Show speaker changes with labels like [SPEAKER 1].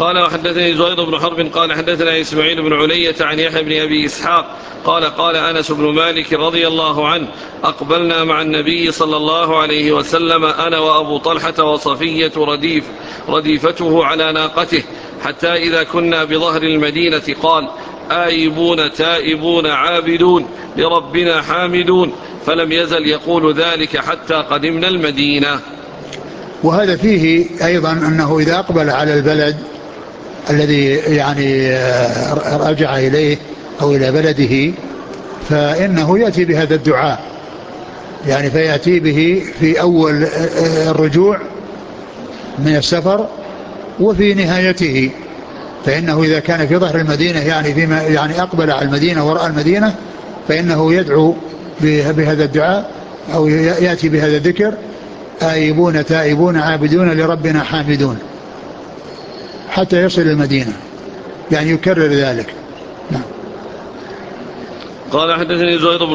[SPEAKER 1] قال وحدثني زهير بن حرب قال حدثنا إسماعيل بن علية عن يحيى بن أبي إسحاق قال قال أنس بن مالك رضي الله عنه أقبلنا مع النبي صلى الله عليه وسلم أنا وأبو طلحة وصفية رديفته على ناقته حتى إذا كنا بظهر المدينة قال آيبون تائبون عابدون لربنا حامدون فلم يزل يقول ذلك حتى قدمنا المدينة.
[SPEAKER 2] وهذا فيه أيضا أنه إذا أقبل على البلد الذي يعني رجع إليه أو إلى بلده فإنه يأتي بهذا الدعاء، يعني فيأتي به في أول الرجوع من السفر وفي نهايته. فإنه إذا كان في ظهر المدينة يعني فيما يعني أقبل على المدينة ورأى المدينة فإنه يدعو بهذا الدعاء أو يأتي بهذا الذكر: آيبون تائبون عابدون لربنا حامدون، حتى يصل المدينة، يعني يكرر ذلك.
[SPEAKER 1] قال حدثني زهير